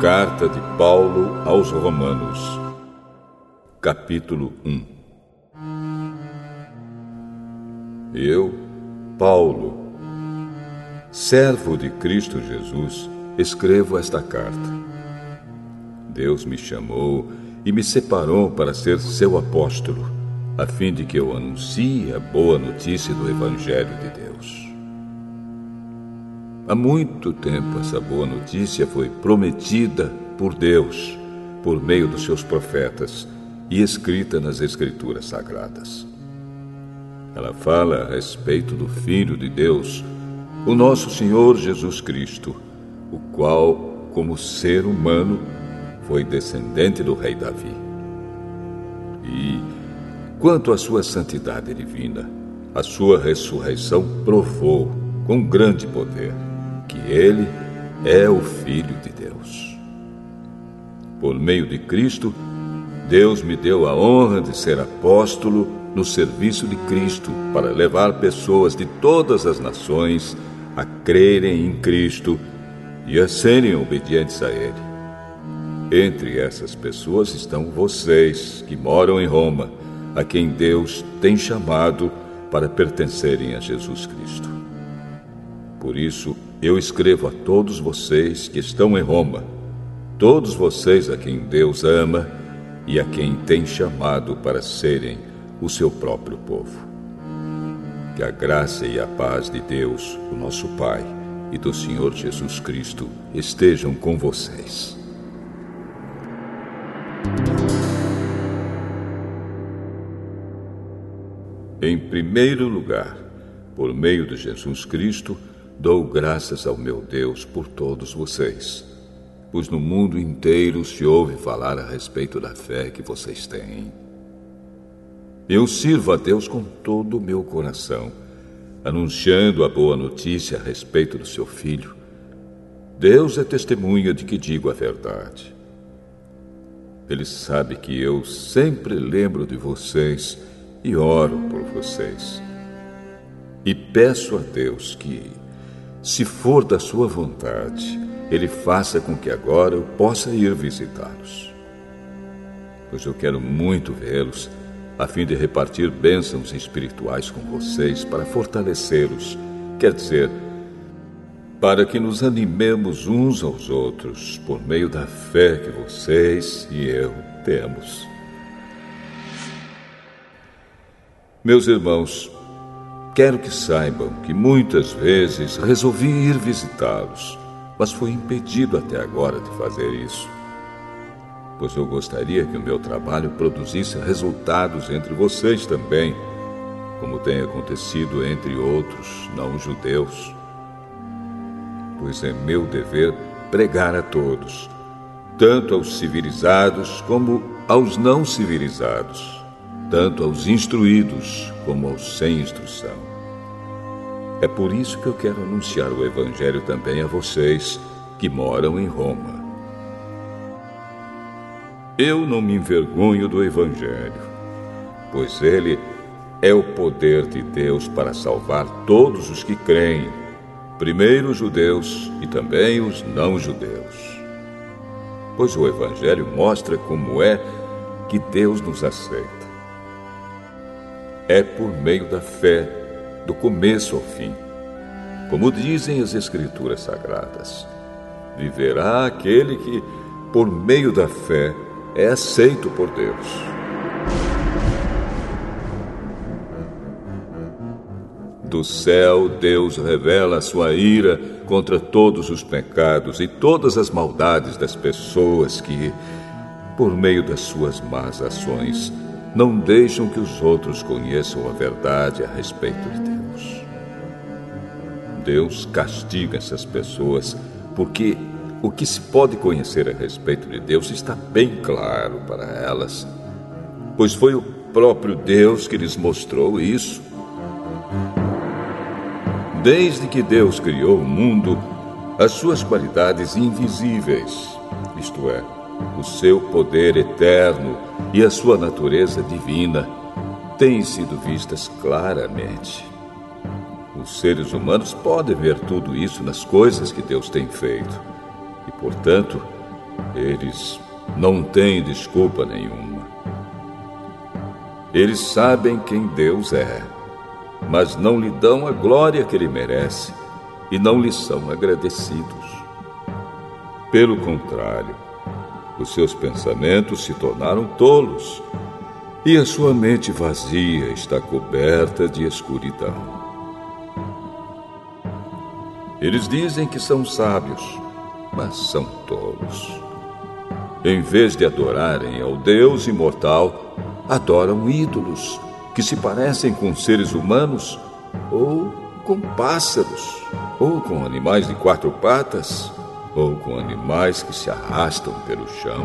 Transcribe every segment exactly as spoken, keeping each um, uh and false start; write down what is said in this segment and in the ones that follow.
Carta de Paulo aos Romanos, capítulo um. Eu, Paulo, servo de Cristo Jesus, escrevo esta carta. Deus me chamou e me separou para ser seu apóstolo, a fim de que eu anuncie a boa notícia do Evangelho de Deus. Há muito tempo essa boa notícia foi prometida por Deus, por meio dos seus profetas, e escrita nas Escrituras Sagradas. Ela fala a respeito do Filho de Deus, o nosso Senhor Jesus Cristo, o qual, como ser humano, foi descendente do rei Davi. E, quanto à sua santidade divina, a sua ressurreição provou, com grande poder, que ele é o Filho de Deus. Por meio de Cristo, Deus me deu a honra de ser apóstolo no serviço de Cristo, para levar pessoas de todas as nações a crerem em Cristo e a serem obedientes a Ele. Entre essas pessoas estão vocês, que moram em Roma, a quem Deus tem chamado para pertencerem a Jesus Cristo. Por isso, eu escrevo a todos vocês que estão em Roma, todos vocês a quem Deus ama e a quem tem chamado para serem o seu próprio povo. Que a graça e a paz de Deus, o nosso Pai, e do Senhor Jesus Cristo estejam com vocês. Em primeiro lugar, por meio de Jesus Cristo, dou graças ao meu Deus por todos vocês, pois no mundo inteiro se ouve falar a respeito da fé que vocês têm. Eu sirvo a Deus com todo o meu coração, anunciando a boa notícia a respeito do seu Filho. Deus é testemunha de que digo a verdade. Ele sabe que eu sempre lembro de vocês e oro por vocês. E peço a Deus que, se for da sua vontade, Ele faça com que agora eu possa ir visitá-los. Pois eu quero muito vê-los, a fim de repartir bênçãos espirituais com vocês para fortalecê-los, quer dizer, para que nos animemos uns aos outros por meio da fé que vocês e eu temos. Meus irmãos, quero que saibam que muitas vezes resolvi ir visitá-los, mas fui impedido até agora de fazer isso, pois eu gostaria que o meu trabalho produzisse resultados entre vocês também, como tem acontecido entre outros não-judeus. Pois é meu dever pregar a todos, tanto aos civilizados como aos não civilizados, tanto aos instruídos como aos sem instrução. É por isso que eu quero anunciar o Evangelho também a vocês que moram em Roma. Eu não me envergonho do Evangelho, pois ele é o poder de Deus para salvar todos os que creem, primeiro os judeus e também os não-judeus. Pois o Evangelho mostra como é que Deus nos aceita. É por meio da fé, do começo ao fim. Como dizem as Escrituras Sagradas, viverá aquele que, por meio da fé, é aceito por Deus. Do céu, Deus revela a sua ira contra todos os pecados e todas as maldades das pessoas que, por meio das suas más ações, não deixam que os outros conheçam a verdade a respeito de Deus. Deus castiga essas pessoas porque o que se pode conhecer a respeito de Deus está bem claro para elas, pois foi o próprio Deus que lhes mostrou isso. Desde que Deus criou o mundo, as suas qualidades invisíveis, isto é, o seu poder eterno e a sua natureza divina, têm sido vistas claramente. Os seres humanos podem ver tudo isso nas coisas que Deus tem feito e, portanto, Eles não têm desculpa nenhuma. Eles sabem quem Deus é, mas não lhe dão a glória que ele merece e não lhe são agradecidos. Pelo contrário, os seus pensamentos se tornaram tolos e a sua mente vazia está coberta de escuridão. Eles dizem que são sábios, mas são tolos. Em vez de adorarem ao Deus imortal, adoram ídolos que se parecem com seres humanos ou com pássaros, ou com animais de quatro patas, ou com animais que se arrastam pelo chão.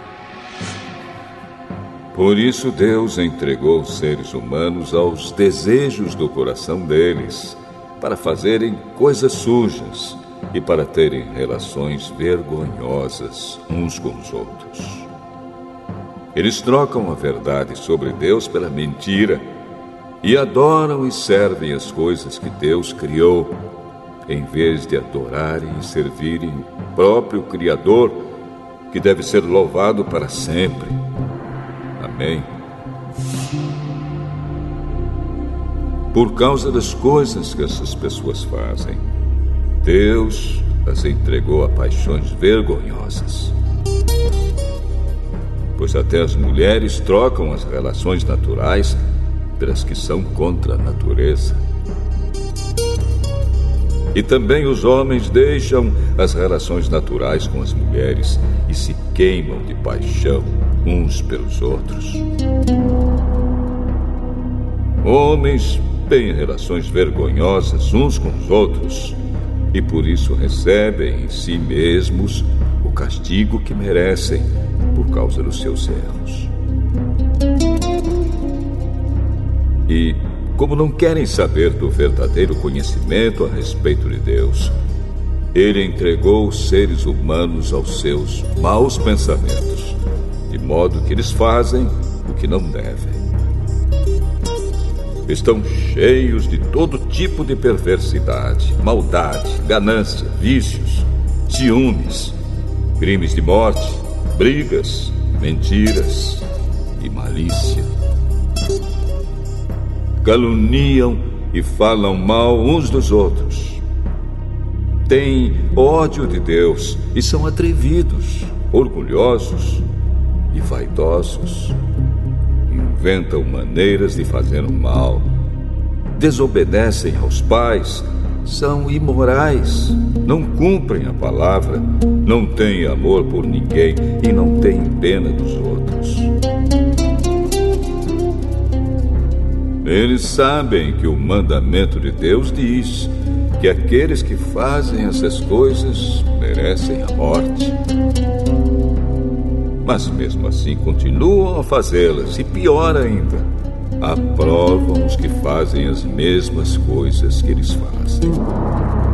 Por isso Deus entregou os seres humanos aos desejos do coração deles, para fazerem coisas sujas e para terem relações vergonhosas uns com os outros. Eles trocam a verdade sobre Deus pela mentira e adoram e servem as coisas que Deus criou, em vez de adorarem e servirem o próprio Criador, que deve ser louvado para sempre. Amém. Por causa das coisas que essas pessoas fazem, Deus as entregou a paixões vergonhosas. Pois até as mulheres trocam as relações naturais pelas que são contra a natureza. E também os homens deixam as relações naturais com as mulheres e se queimam de paixão uns pelos outros. Homens têm relações vergonhosas uns com os outros e por isso recebem em si mesmos o castigo que merecem por causa dos seus erros. E, como não querem saber do verdadeiro conhecimento a respeito de Deus, ele entregou os seres humanos aos seus maus pensamentos, de modo que eles fazem o que não devem. Estão cheios de todo tipo de perversidade, maldade, ganância, vícios, ciúmes, crimes de morte, brigas, mentiras e malícia. Caluniam e falam mal uns dos outros. Têm ódio de Deus e são atrevidos, orgulhosos e vaidosos. Inventam maneiras de fazer o mal. Desobedecem aos pais, são imorais, não cumprem a palavra, não têm amor por ninguém e não têm pena dos outros. Eles sabem que o mandamento de Deus diz que aqueles que fazem essas coisas merecem a morte. Mas mesmo assim continuam a fazê-las e, pior ainda, aprovam os que fazem as mesmas coisas que eles fazem.